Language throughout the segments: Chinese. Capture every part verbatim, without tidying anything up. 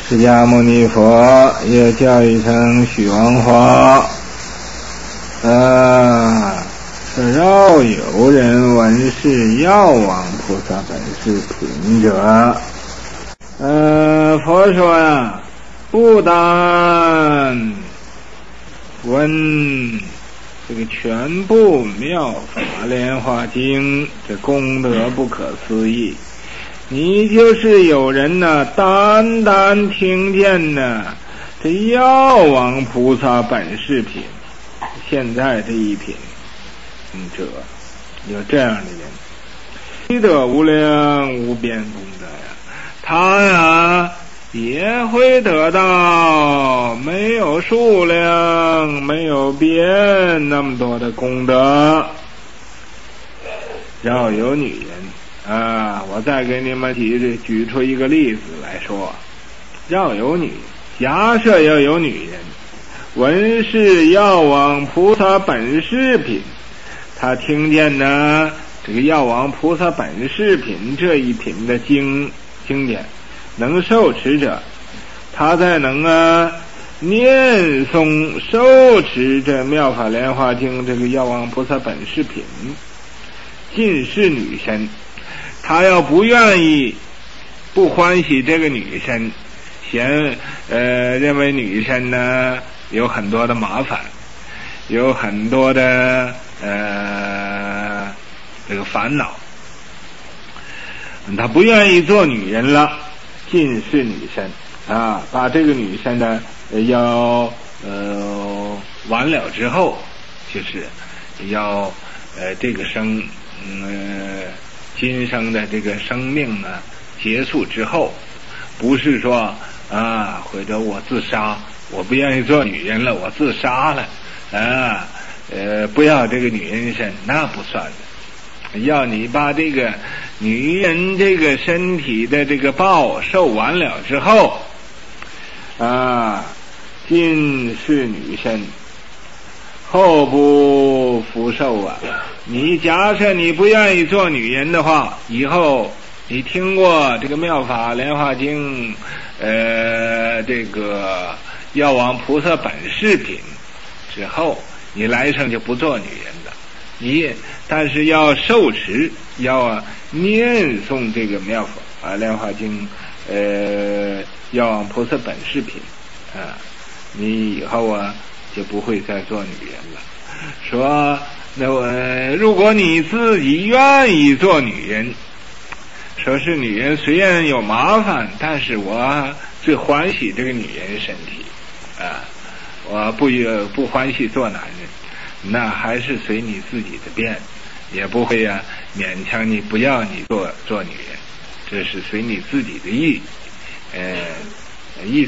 释迦牟尼佛也叫一声虚王佛。啊，是绕有人闻是药王菩萨本是品者。呃，佛说呀，不但闻这个全部妙法莲华经，这功德不可思议。你就是有人呢、啊，单单听见呢，这药王菩萨本是品，现在这一品者，有这样的人，积得无量无边功德呀，他呀也会得到没有数量、没有边那么多的功德。要有女人。啊，我再给你们举举出一个例子来说，要有女，假设要有女人，闻是药王菩萨本是品，他听见呢这个药王菩萨本是品这一品的经经典，能受持者，他再能啊念诵受持这妙法莲华经这个药王菩萨本是品，尽是女身。他要不愿意不欢喜这个女身，嫌呃认为女身呢有很多的麻烦，有很多的呃这个烦恼，他不愿意做女人了，尽是女身啊，把这个女身呢要呃完了之后，就是要呃这个生呃今生的这个生命呢结束之后，不是说啊或者我自杀，我不愿意做女人了，我自杀了啊，呃不要这个女人身，那不算的。要你把这个女人这个身体的这个报受完了之后啊，尽是女身，后不复受啊。你假设你不愿意做女人的话，以后你听过这个妙法莲华经呃这个药王菩萨本是品之后，你来生就不做女人了，你但是要受持，要念诵这个妙法莲华经呃药王菩萨本是品啊，你以后啊就不会再做女人了。说那我如果你自己愿意做女人，说是女人虽然有麻烦，但是我最欢喜这个女人身体啊，我不不欢喜做男人，那还是随你自己的便，也不会啊勉强你不要你做做女人，这是随你自己的意呃意思。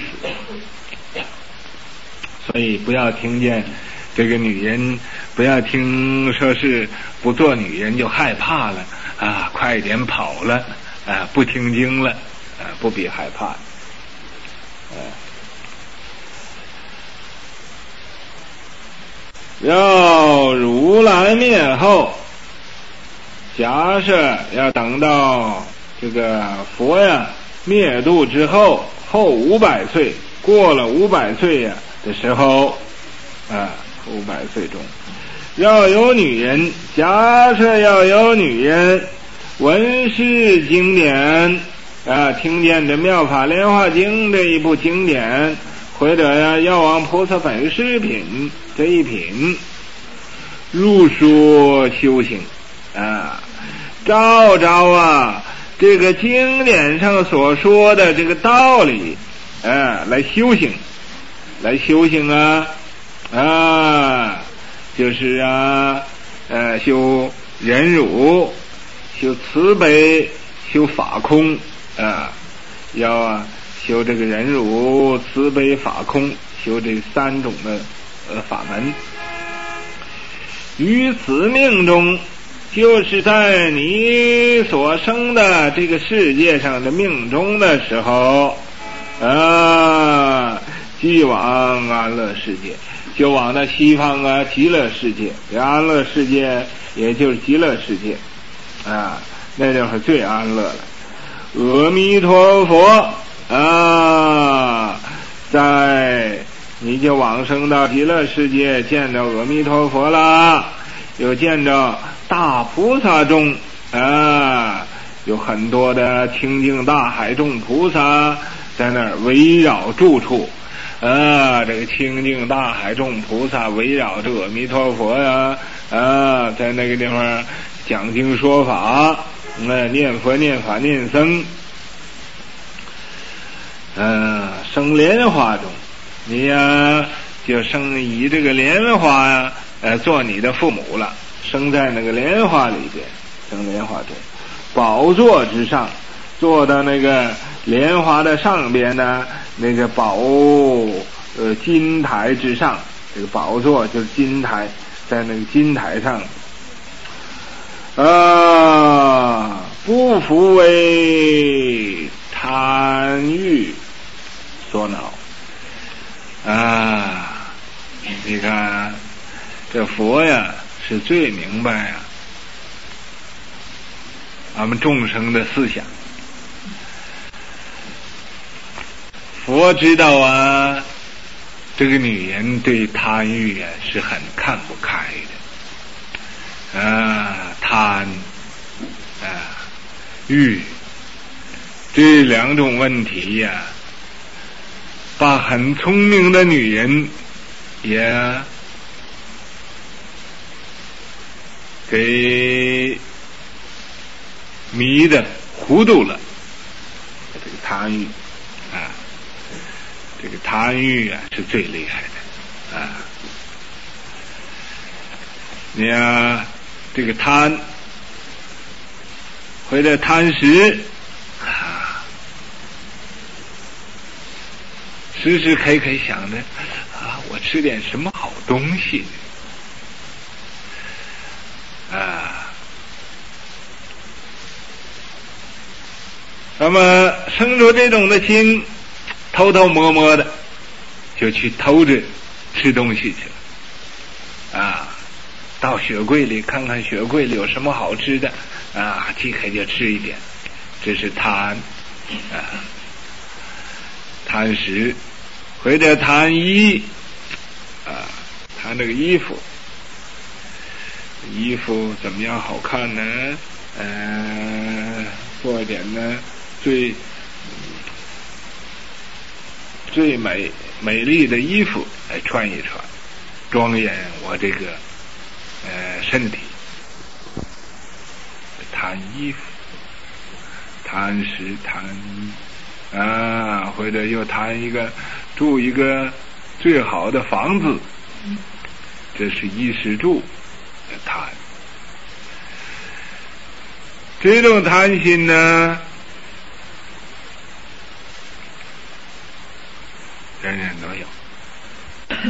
所以不要听见这个女人，不要听说是不做女人就害怕了啊，快一点跑了啊，不听经了啊，不必害怕。啊，要如来灭后，假设要等到这个佛呀灭度之后，后五百岁，过了五百岁呀的时候啊，五百岁中要有女人，假设要有女人闻是经典啊，听见这妙法莲华经这一部经典，或者呀药王菩萨本是品这一品，入说修行啊，照着啊这个经典上所说的这个道理啊来修行，来修行啊啊，就是啊呃修忍辱，修慈悲，修法空啊，要啊修这个忍辱慈悲法空，修这三种的呃法门。于此命中，就是在你所生的这个世界上的命中的时候啊，即往安乐世界，就往那西方啊极乐世界，安乐世界也就是极乐世界啊，那就是最安乐了。阿弥陀佛啊。 你就往生到极乐世界，见着阿弥陀佛啦，又见着大菩萨众啊，有很多的清净大海众菩萨在那儿围绕住处啊，这个清净大海众菩萨围绕着阿弥陀佛呀啊，在那个地方讲经说法，啊，念佛念法念僧，嗯，生莲花中，你呀就生以这个莲花呀，呃，做你的父母了，生在那个莲花里边，生莲花中，宝座之上，坐到那个莲花的上边呢，那个宝呃金台之上，这个宝座就是金台，在那个金台上，啊，不复为贪欲所恼啊！你看这佛呀是最明白呀咱们众生的思想，佛知道啊，这个女人对贪欲啊是很看不开的啊，贪啊欲这两种问题呀，把很聪明的女人也给迷的糊涂了。这个贪欲啊，这个贪欲啊是最厉害的啊！你啊，这个贪，或者贪食啊，时时刻刻想着啊，我吃点什么好东西啊。那么生出这种的心，偷偷摸摸的就去偷着吃东西去了啊！到雪柜里看看雪柜里有什么好吃的啊，即刻就吃一点，这是贪啊，贪食，或者贪衣啊，贪这个衣服，衣服怎么样好看呢？呃，做一点呢最最美美丽的衣服来穿一穿，庄严我这个呃身体。贪衣服，贪食，贪衣啊，或者又贪一个住一个最好的房子，这是衣食住的贪。这种贪心呢，人人都有，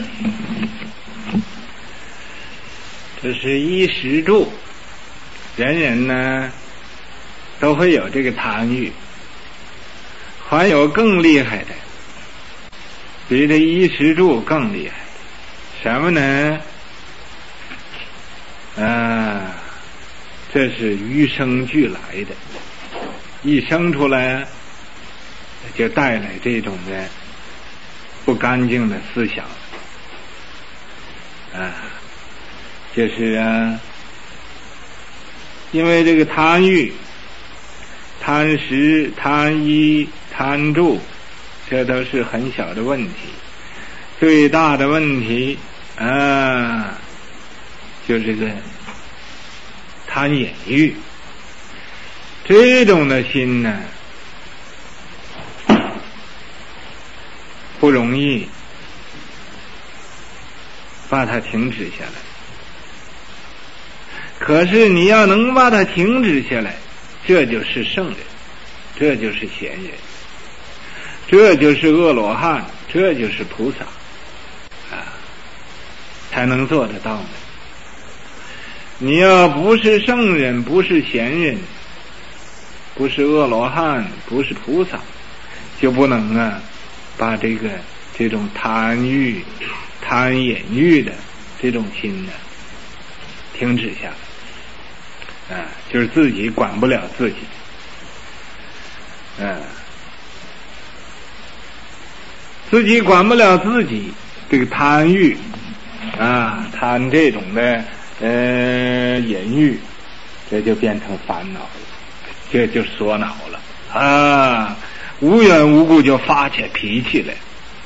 这是衣食住，人人呢都会有这个贪欲。还有更厉害的，比这衣食住更厉害的什么呢？啊，这是与生俱来的，一生出来就带来这种的不干净的思想啊，就是啊，因为这个贪欲、贪食、贪衣、贪住，这都是很小的问题。最大的问题啊，就这个贪眼欲，这种的心呢，不容易把它停止下来。可是你要能把它停止下来，这就是圣人，这就是贤人，这就是阿罗汉，这就是菩萨啊，才能做得到的。你要不是圣人，不是贤人，不是阿罗汉，不是菩萨，就不能啊把这个这种贪欲、贪眼欲的这种心呢停止下来啊，就是自己管不了自己啊，自己管不了自己， 这个贪欲啊，贪这种的呃淫欲，这就变成烦恼了，这就所恼了啊，无缘无故就发起脾气来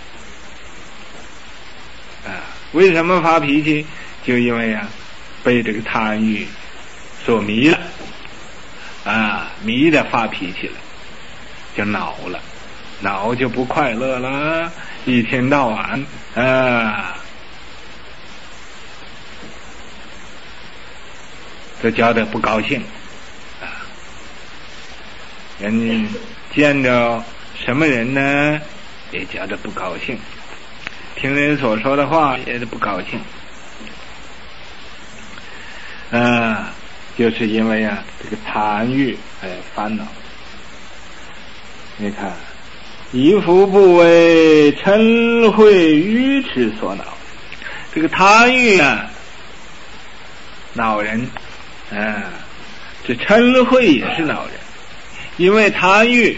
啊。为什么发脾气？就因为啊被这个贪欲所迷了啊，迷的发脾气了，就恼了，恼就不快乐了，一天到晚啊就觉得不高兴啊。人见着什么人呢也觉得不高兴，听人所说的话也是不高兴啊，就是因为啊这个贪欲哎烦恼。你看，衣服不为嗔恚愚痴所恼，这个贪欲啊恼人啊，这嗔恚也是恼人，因为贪欲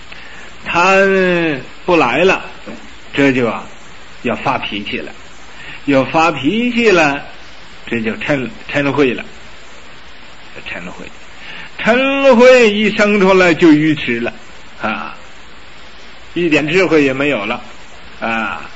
贪不来了，这就啊要发脾气了，要发脾气了，这就嗔嗔恚了，嗔恚，嗔恚一生出来就愚痴了啊，一点智慧也没有了啊，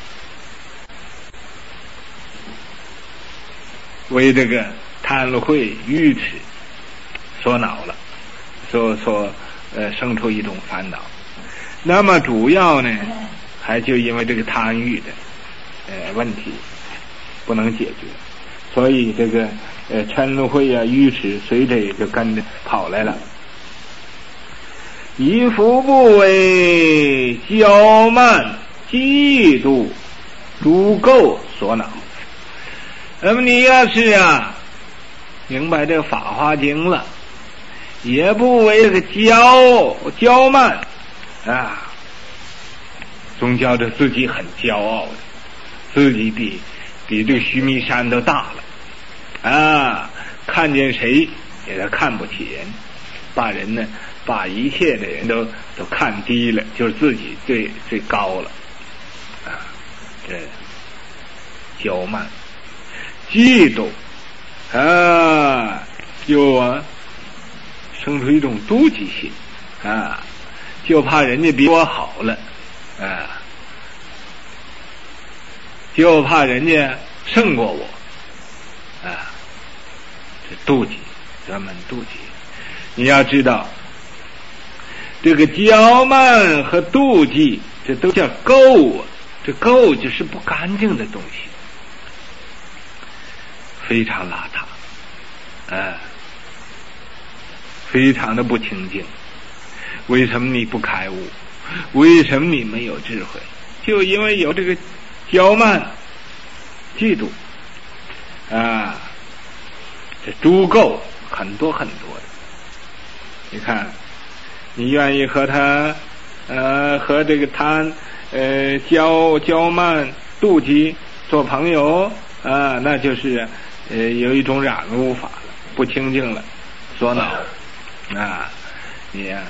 为这个贪恚愚痴所恼了，所所呃生出一种烦恼。那么主要呢还就因为这个贪欲的呃问题不能解决，所以这个呃嗔恚啊愚痴随着也就跟着跑来了。衣服不为骄慢嫉妒诸垢所恼。那么你要是啊明白这个法华经了，也不为这个骄骄慢啊，总觉得自己很骄傲的，自己比比这个须弥山都大了啊，看见谁也都看不起人，把人呢把一切的人都都看低了，就是自己最最高了啊，这骄慢嫉妒啊，就啊生出一种妒忌心啊，就怕人家比我好了啊，就怕人家胜过我啊，这妒忌，专门妒忌。你要知道这个骄慢和妒忌这都叫垢啊，这垢就是不干净的东西，非常邋遢啊，非常的不清净。为什么你不开悟？为什么你没有智慧？就因为有这个骄慢嫉妒啊，这诸垢很多很多的。你看你愿意和他呃和这个贪呃骄骄慢妒忌做朋友啊，那就是呃有一种染污法了，不清净了，所恼啊，你呀、啊、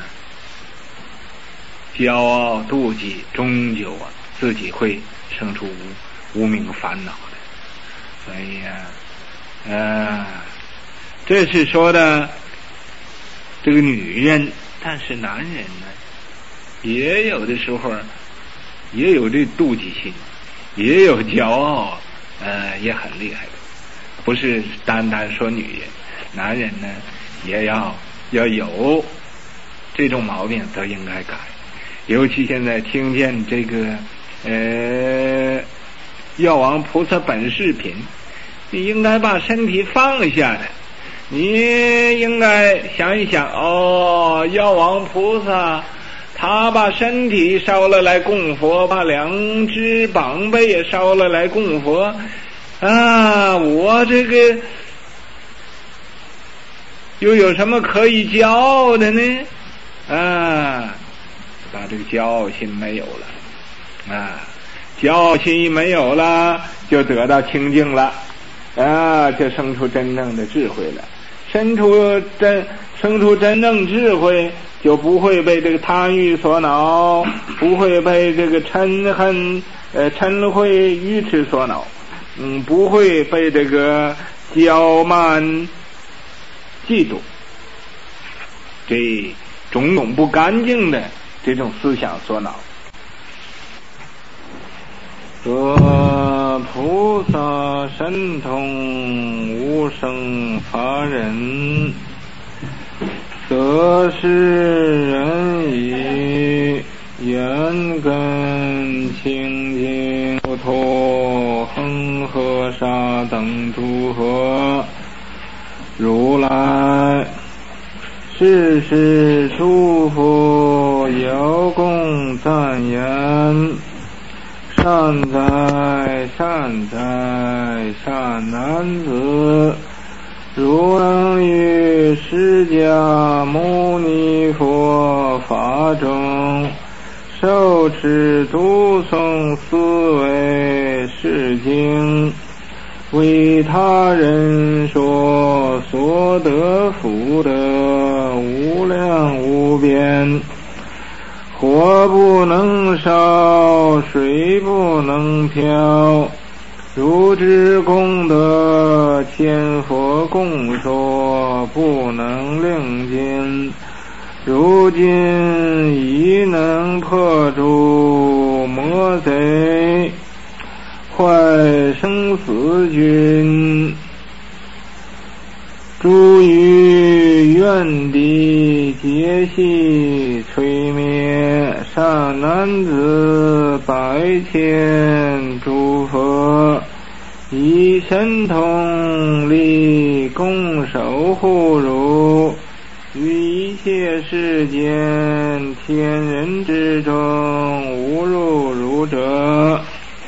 骄傲妒忌，终究啊自己会生出无无明烦恼的。所以呀、啊，啊，这是说的这个女人，但是男人呢，也有的时候也有这妒忌心，也有骄傲，呃，也很厉害的。不是单单说女人，男人呢也要要有这种毛病，都应该改。尤其现在听见这个呃药王菩萨本视频，你应该把身体放下的，你应该想一想，哦，药王菩萨他把身体烧了来供佛，把两只膀臂也烧了来供佛啊，我这个又有什么可以骄傲的呢？啊，把这个骄傲心没有了啊，骄傲心一没有了，就得到清净了啊，就生出真正的智慧了。生出真生出真正智慧， 就不会被这个贪欲所恼，不会被这个嗔恨呃嗔恚愚痴所恼，嗯，不会被这个骄慢嫉妒这种种不干净的这种思想所恼。得菩萨神通无生法忍，则是人以眼根清净不脱恒河沙等诸佛如来世世诸佛有功赞言，善哉善哉善男子，如能于释迦牟尼佛法中受持读诵思维是经，为他人说所得福德无量无边，火不能烧，水不能漂，如之功德千佛共说，不能令尽。如今已能破除魔贼，坏生死军，诸于愿地劫系摧灭，善男子百千诸佛以神通力共守护汝，于一切世间天人之中无入汝者，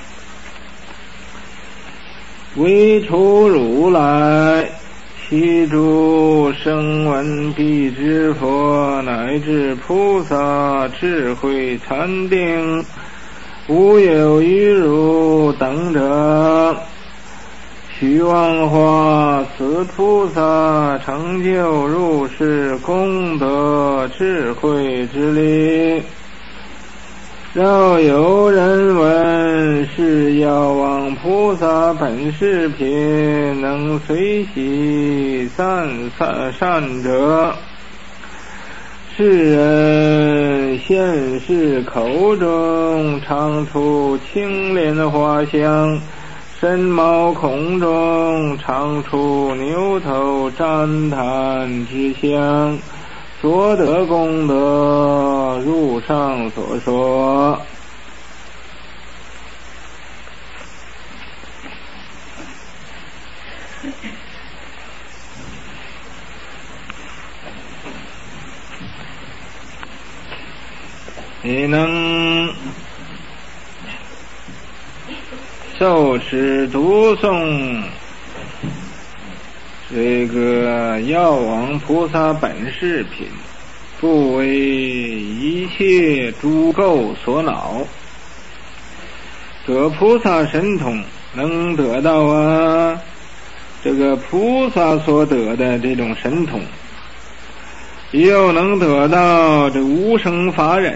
唯除如来其诸声闻辟支佛乃至菩萨智慧禅定无有于汝等者，须妄化此菩萨成就入世功德智慧之力。若有人闻是药王菩萨本是品能随喜散散善者，是人现世口中常出青莲花香，身毛孔中常出牛头旃檀之香，所得功德如上所说。你能受持读诵这个药王菩萨本是品，不为一切诸垢所恼，得菩萨神通，能得到啊这个菩萨所得的这种神通，又能得到这无生法忍。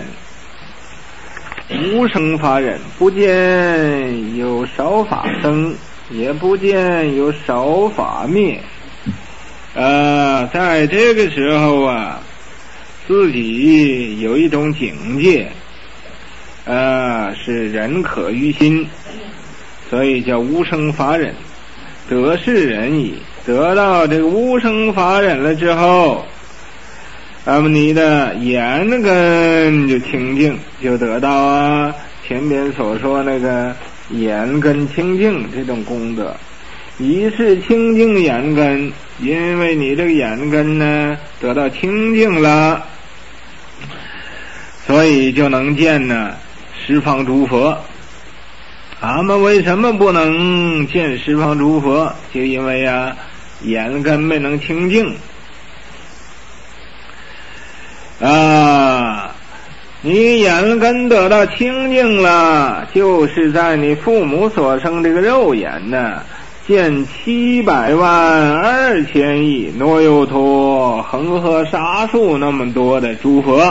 无生法忍，不见有少法生，也不见有少法灭。呃，在这个时候啊，自己有一种境界，呃，是忍可于心，所以叫无生法忍。得是忍矣，得到这个无生法忍了之后，那么你的眼根就清净，就得到啊前边所说那个眼根清净这种功德。一是清净眼根，因为你这个眼根呢得到清净了，所以就能见呢十方诸佛。俺们为什么不能见十方诸佛？就因为啊眼根没能清净啊，你眼根得到清净了，就是在你父母所生这个肉眼呢， 见七百万二千亿挪油陀恒河沙数那么多的诸佛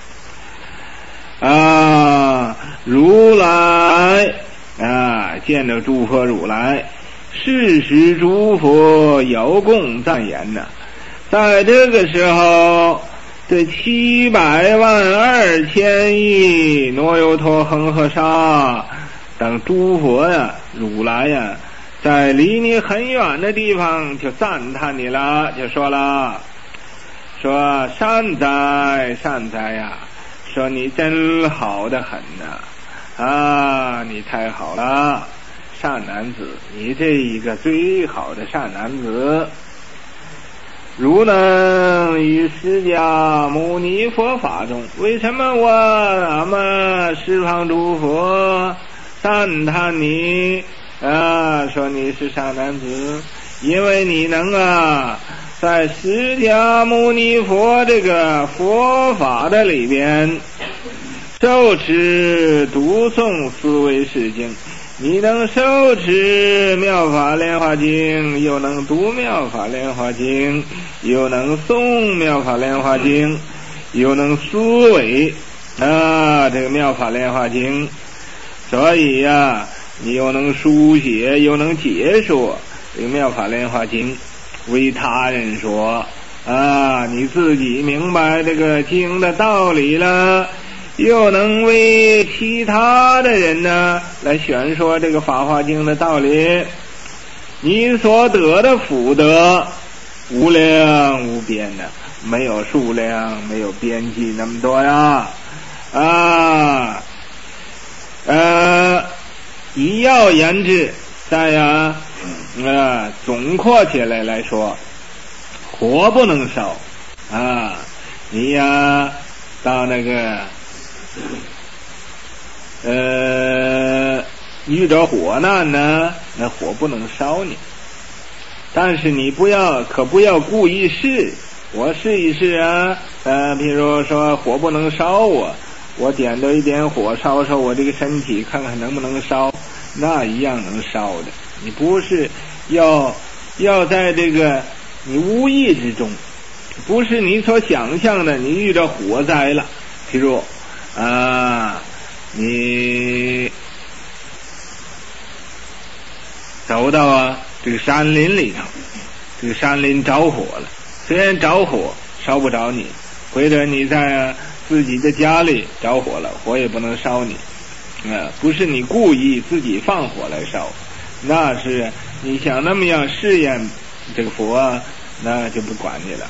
啊，如来啊，见着诸佛如来，是时诸佛有共赞言呢，在这个时候，这七百万二千亿挪油陀恒河沙等诸佛呀、如来呀，在离你很远的地方就赞叹你了，就说了，说善哉善哉呀，说你真好得很呐、啊，啊，你太好了，善男子，你这一个最好的善男子，如能于释迦牟尼佛法中，为什么我那么十方诸佛赞叹你啊，说你是善男子，因为你能啊，在释迦牟尼佛这个佛法的里边受持读诵思维世经，你能受持妙法莲华经，又能读妙法莲华经，又能诵妙法莲华经，又能思维啊这个妙法莲华经，所以呀、啊，你又能书写，又能解说这个妙法莲华经，为他人说啊，你自己明白这个经的道理了，又能为其他的人呢来宣说这个法华经的道理，你所得的福德无量无边的，没有数量，没有边际那么多呀啊呃以要言之，再呀呃总括起来来说，火不能烧啊，你呀到那个呃遇着火难呢，那火不能烧你，但是你不要可不要故意试，我试一试啊，呃比如说火不能烧我，我点着一点火烧烧我这个身体，看看能不能烧，那一样能烧的。你不是要要在这个你无意之中，不是你所想象的，你遇着火灾了，譬如啊，你走到啊这个山林里头，这个山林着火了，虽然着火烧不着你，或者你在、啊、自己的家里着火了，火也不能烧你啊，不是你故意自己放火来烧，那是你想那么样试验这个佛啊，那就不管你了。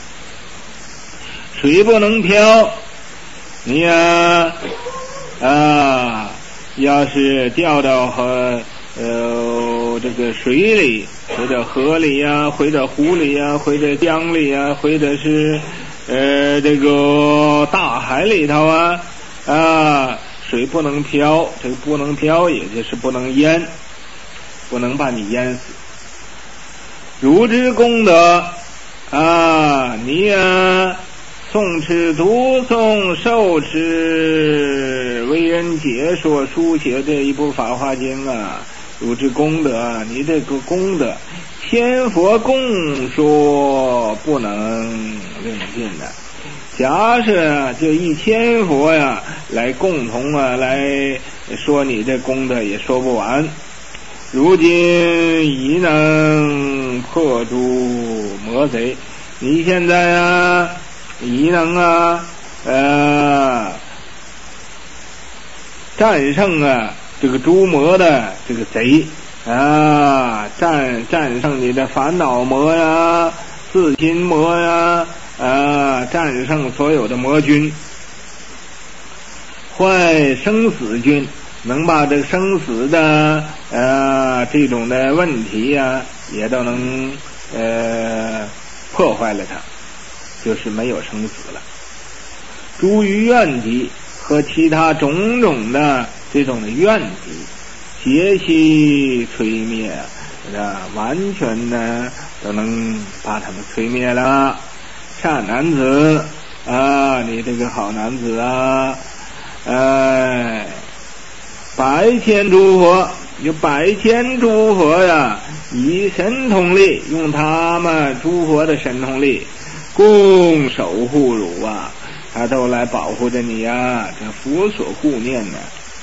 水不能漂，你呀 啊, 啊要是掉到和呃这个水里，或者河里呀、啊，或者湖里呀、啊，或者江里呀、啊，或者是呃这个大海里头啊啊，水不能漂，这个不能漂也就是不能淹，不能把你淹死。如之功德啊，你呀诵持读诵受持为人解说书写这一部法华经啊，如之功德啊，你这个功德千佛共说不能论尽的，假设就一千佛呀来共同啊来说你这功德也说不完。如今已能破诸魔贼，你现在啊已能啊呃战胜啊这个诸魔的这个贼啊，战战胜你的烦恼魔呀、自心魔呀啊，战胜所有的魔军，坏生死军，能把这个生死的呃这种的问题呀、啊、也都能呃破坏了它，就是没有生死了。诸于怨敌和其他种种的这种的怨敌皆悉摧灭啊，完全呢都能把他们摧灭了。善男子啊，你这个好男子啊，哎，百千诸佛有百千诸佛呀，以神通力，用他们诸佛的神通力共守护汝啊，他都来保护着你啊，这佛所护念呢。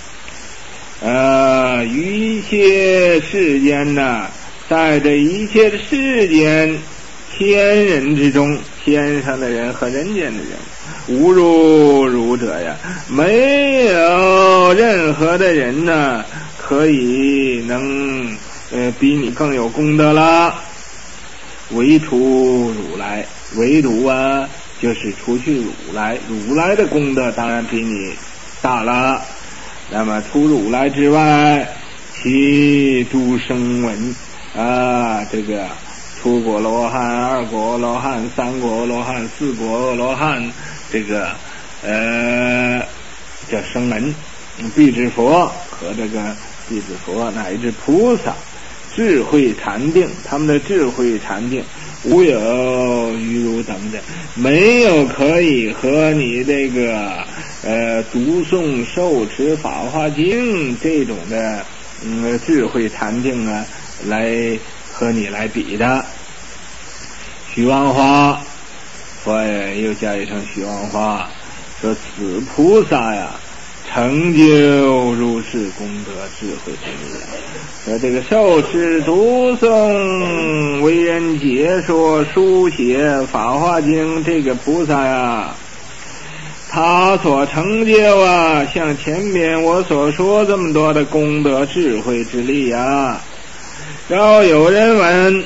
呃，于一切世间呢，在这一切的世间天人之中，天上的人和人间的人，无如汝者呀，没有任何的人呢可以能呃比你更有功德了。唯除汝来，唯独啊就是除去汝来，汝来的功德当然比你大了。那么除汝来之外，其诸声闻啊，这个初果罗汉、二果罗汉、三果罗汉、四果罗汉，这个呃叫声闻、辟支佛和这个辟支佛乃至菩萨，智慧禅定，他们的智慧禅定无有于汝等的，没有可以和你这个呃读诵受持法华经这种的嗯智慧禅定啊来和你来比的。许王花佛也又加一声许王花，说此菩萨呀成就如是功德智慧之力啊！说这个受持读诵为人解说书写法华经这个菩萨呀，他所成就啊，像前面我所说这么多的功德智慧之力啊。要有人问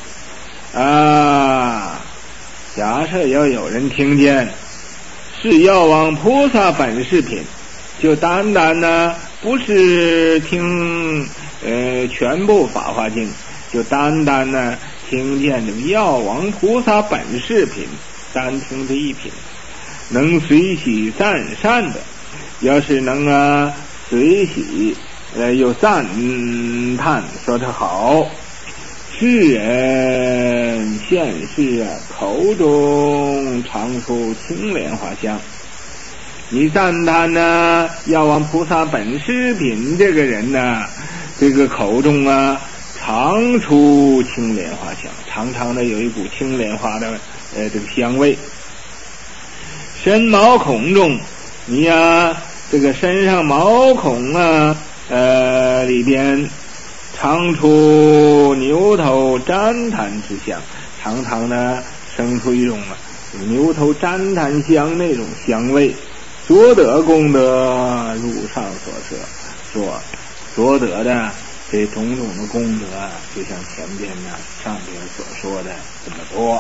啊，假设要有人听见是药王菩萨本事品，就单单呢不是听呃全部法华经，就单单呢听见这个药王菩萨本事品，单听这一品，能随喜赞善的，要是能啊随喜呃有赞叹说他好，世人现世啊口中常出青莲花香。你赞叹呢药王菩萨本师品这个人呢，这个口中啊常出青莲花香，常常的有一股青莲花的呃这个香味。身毛孔中，你呀、啊、这个身上毛孔啊呃里边常出牛头旃檀之香，常常呢生出一种啊牛头旃檀香那种香味。所得功德如上所说，说所得的这种种的功德啊，就像前边呢上边所说的这么多。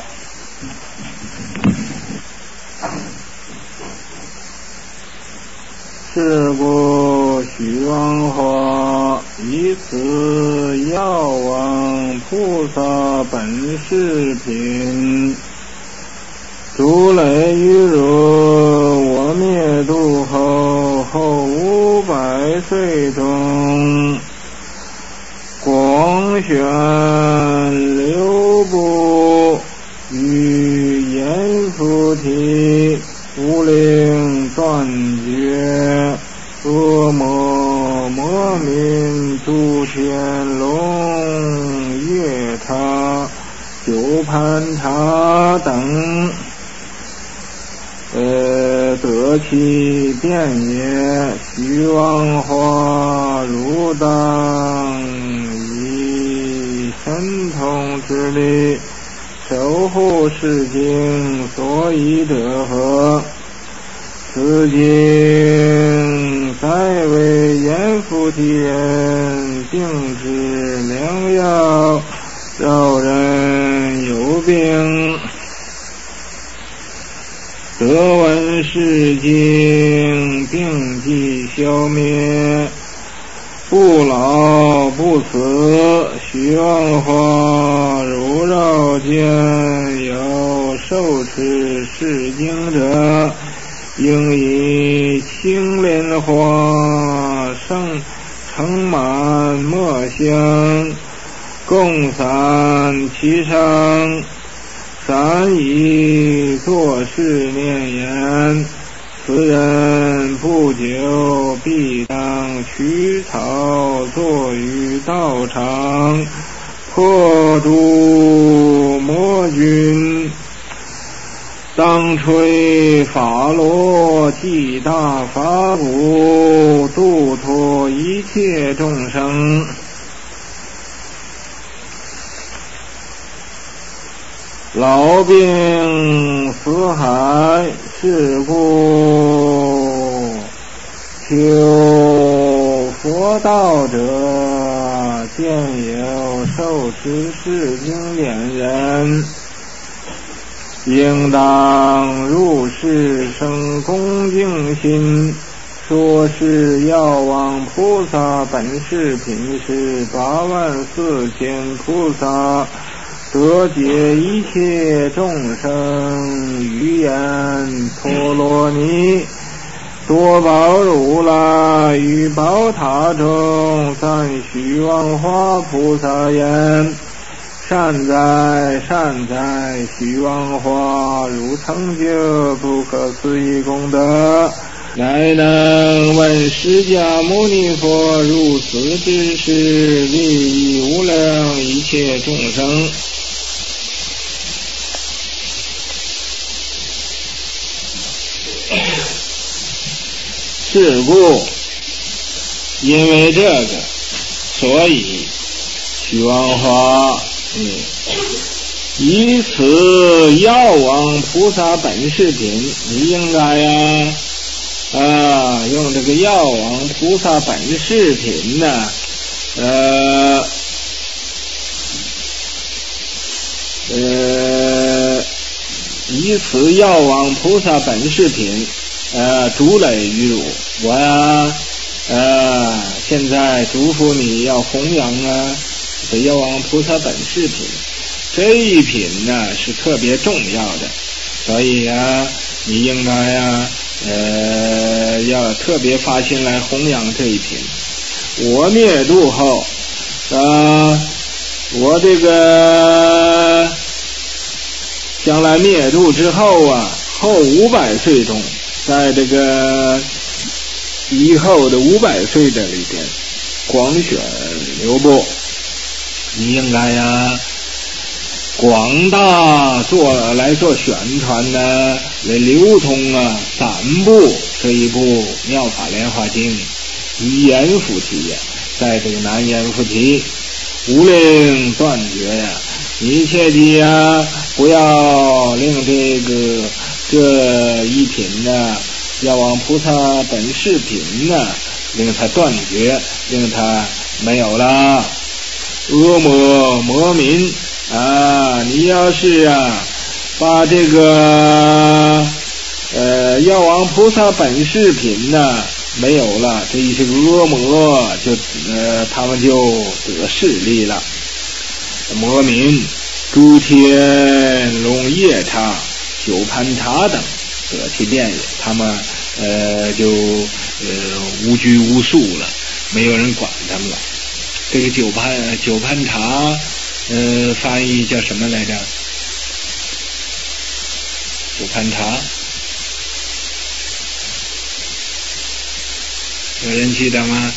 是故许王花以此药王菩萨本事品，诸类于汝我灭度后后五百岁中，广宣六部与阎浮提无灵断绝恶魔魔民诸天龙夜叉九盘茶等呃，得其便也。许王花汝当以神通之力守护世经，所以得何？此经在为阎浮提人定之良药，扰人有病，得闻是经，病即消灭，不老不死。许王花如绕见有受持是经者，应以青莲花盛盛满墨香，共散其上，三以作是念言：此人不久必当取草作于道场，破诸魔君，当吹法螺，祭大法鼓，度脱一切众生。老病死海，是故求佛道者，见有受持是经典人，应当入世生恭敬心，说是药王菩萨本是品是八万四千菩萨，得解一切众生语言，陀罗尼多宝如来于宝塔中，赞虚妄化菩萨言：善哉善哉，虚妄化如成就不可思议功德，乃能闻释迦牟尼佛如此之事，利益无量一切众生。是故因为这个，所以虚妄化嗯，以此药王菩萨本是品，你应该呀啊用这个药王菩萨本是品呢，呃呃以此药王菩萨本是品呃主累于汝，我呀呃现在嘱咐你要弘扬啊这药王菩萨本是品，这一品呢是特别重要的，所以啊你应该呀呃要特别发心来弘扬这一品。我灭度后啊我这个将来灭度之后啊，后五百岁中，在这个以后的五百岁这里边广选流布，你应该呀广大做来做宣传呢，来流通啊三部这一部妙法莲华经，一言复题呀，在这个南言复题无令断绝呀，你切记呀不要令这个这一品呢药王菩萨本是品呢令它断绝，令它没有了。恶魔魔民啊，你要是啊把这个呃药王菩萨本是品呢没有了，这一些恶魔就呃他们就得势力了。魔民诸天龙夜叉九盘茶等得其便也，他们呃就呃无拘无束了，没有人管他们了。这个九盘九盘茶呃翻译叫什么来着？九盘茶有人记得吗？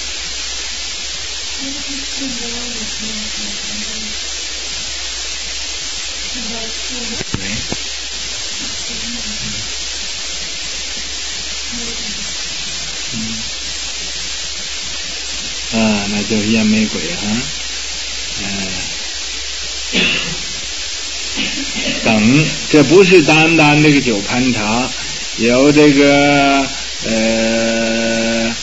啊，那就是烟玫瑰哈，嗯、呃，等，这不是单单这个九盘茶，有这个呃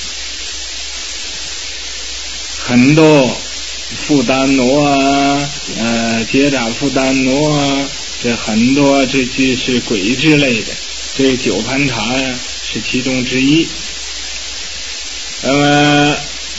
很多富丹挪啊，呃结扎富丹挪啊，这很多这就是鬼之类的，这个九盘茶呀是其中之一。那么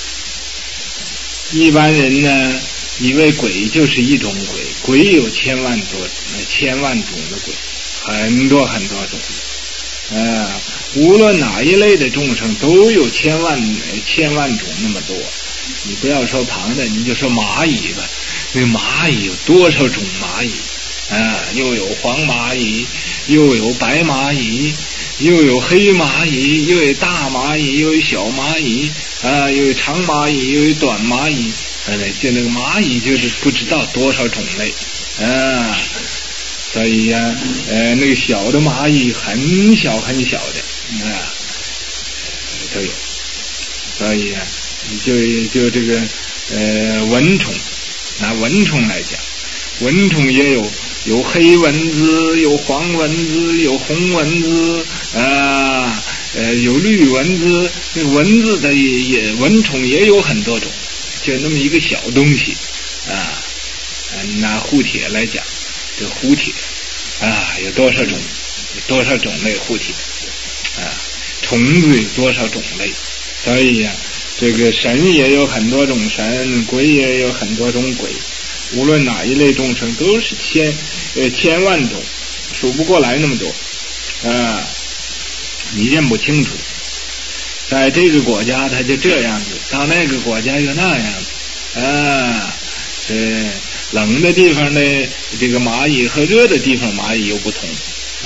一般人呢以为鬼就是一种鬼，鬼有千万多千万种的鬼，很多很多种的，呃无论哪一类的众生都有千万千万种那么多。你不要说旁的，你就说蚂蚁吧，那蚂蚁有多少种蚂蚁啊？又有黄蚂蚁，又有白蚂蚁， 又有黑蚂蚁，又有大蚂蚁，又有小蚂蚁啊，又有长蚂蚁，又有短蚂蚁，哎，就那个蚂蚁就是不知道多少种类啊。所以呀、啊，呃，那个小的蚂蚁很小很小的啊，都有。所以啊，就就这个呃蚊虫，拿蚊虫来讲，蚊虫也有有黑蚊子，有黄蚊子，有红蚊子啊，呃有绿蚊子。那个蚊子的也也蚊虫也有很多种，就那么一个小东西啊。拿蝴蝶来讲，这蝴蝶啊有多少种，有多少种类蝴蝶啊，虫子有多少种类。所以呀、啊，这个神也有很多种神，鬼也有很多种鬼。无论哪一类众生，都是千呃千万种，数不过来那么多啊，你认不清楚。在这个国家它就这样子，到那个国家又那样子啊。这冷的地方呢，这个蚂蚁和热的地方蚂蚁又不同啊。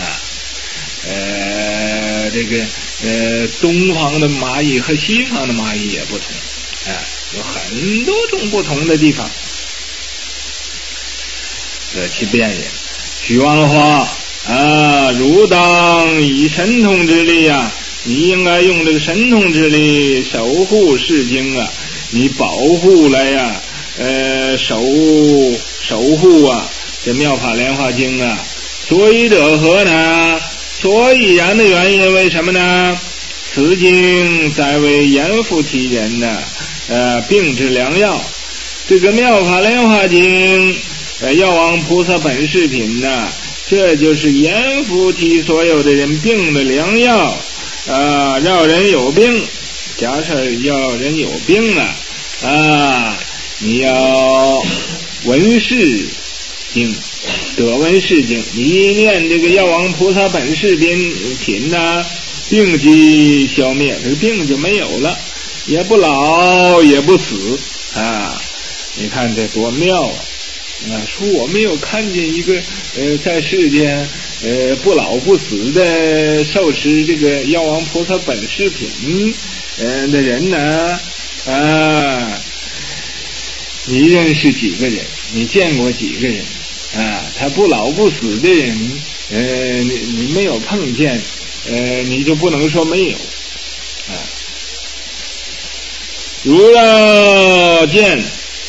呃，这个呃，东方的蚂蚁和西方的蚂蚁也不同，啊，有很多种不同的地方。这其变也。许王花啊，汝当以神通之力啊，你应该用这个神通之力守护世经啊，你保护了呀，呃，守守护啊，这妙法莲华经啊。所以者何呢？所以然的原因为什么呢？此经在为阎浮提人呢，呃，病之良药。这个妙法莲华经，呃，药王菩萨本事品呢，这就是阎浮提所有的人病的良药啊。让人有病，假设要人有病了啊，你要闻是经，得闻是经，你一念这个药王菩萨本事品呐，病即消灭，这个病就没有了，也不老也不死啊！你看这多妙啊！啊，说我没有看见一个呃在世间呃不老不死的受持这个药王菩萨本事品呃的人呢啊！你认识几个人？你见过几个人？啊，他不老不死的人，呃，你你没有碰见，呃，你就不能说没有，啊。如要见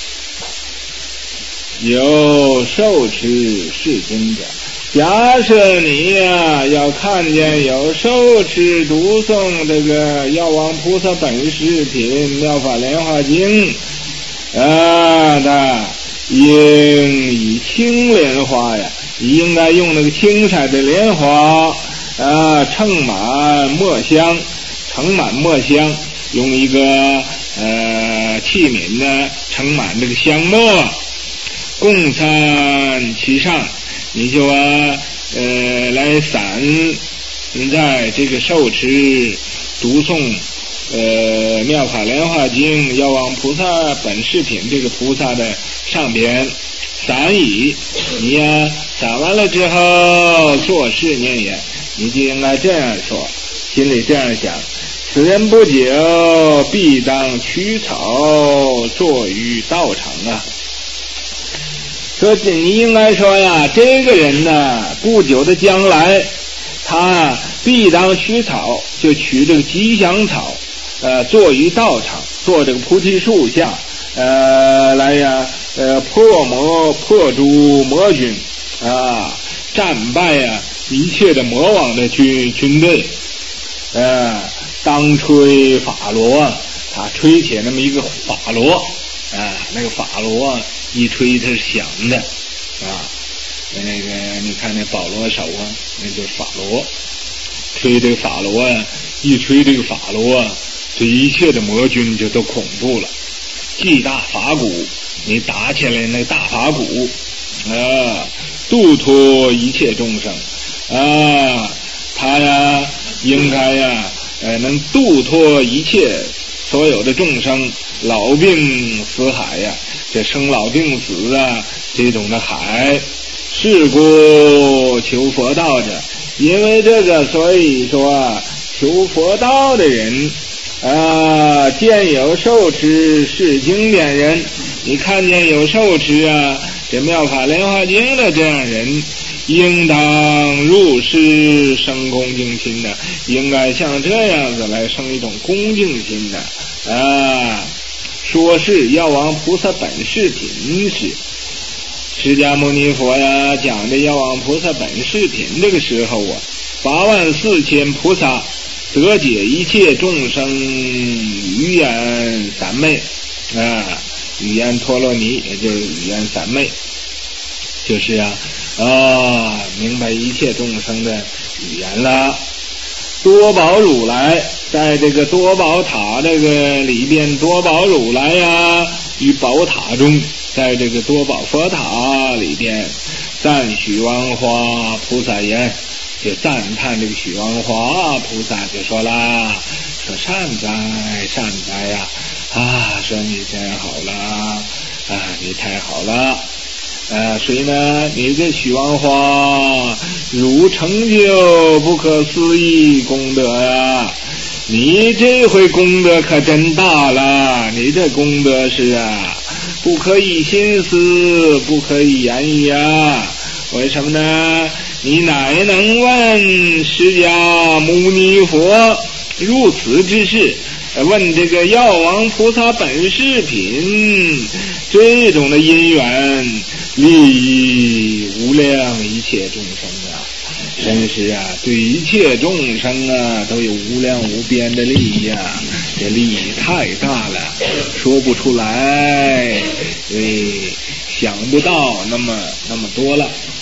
有受持是经者，假设你呀、啊、要看见有受持读诵这个药王菩萨本事品妙法莲华经啊，他应以青莲花呀，应该用那个青色的莲花啊，盛满墨香，盛满墨香，用一个呃器皿呢盛满这个香墨，共散其上，你就啊呃来散在这个受持读诵呃妙法莲华经药王菩萨本事品这个菩萨的上边散矣。你呀散完了之后作是念言，你就应该这样说，心里这样想，此人不久必当取草作于道场啊。说你应该说呀，这个人呢不久的将来他必当取草，就取这个吉祥草呃，坐于道场，坐这个菩提树下，呃，来呀，呃，破魔破诸魔军啊，战败呀一切的魔王的军军队，呃，当吹法螺，他吹起那么一个法螺啊，那个法螺一吹它是响的啊，那个你看那保罗手啊，那就是法螺，吹这个法螺啊，一吹这个法螺啊。这一切的魔军就都恐怖了，祭大法鼓，你打起来那大法鼓啊，度脱一切众生啊，他呀应该呀呃能度脱一切所有的众生，老病死海呀，这生老病死啊这种的海，是故求佛道者， 因为这个，所以说求佛道的人啊，见有受持是经典人，你看见有受持啊这妙法莲华经的这样人，应当入世生恭敬心的，应该像这样子来生一种恭敬心的啊。说是药王菩萨本事品是释迦牟尼佛呀讲的药王菩萨本事品，这个时候啊，八万四千菩萨得解一切众生语言三昧啊，语言陀罗尼也就是语言三昧，就是啊啊明白一切众生的语言了。多宝如来在这个多宝塔这个里边，多宝如来呀与宝塔中，在这个多宝佛塔里边赞许王华菩萨言，就赞叹这个许王华菩萨就说啦，说善哉善哉呀，啊说你真好了啊，你太好了。呃，所以呢，你这许王华如成就不可思议功德呀！你这回功德可真大了，你这功德是啊，不可以心思，不可以言语啊！为什么呢？你乃能问释迦牟尼佛如此之事？问这个药王菩萨本事品，这种的因缘利益无量一切众生啊，真是啊，对一切众生啊都有无量无边的利益啊，这利益太大了，说不出来，哎，想不到那么那么多了。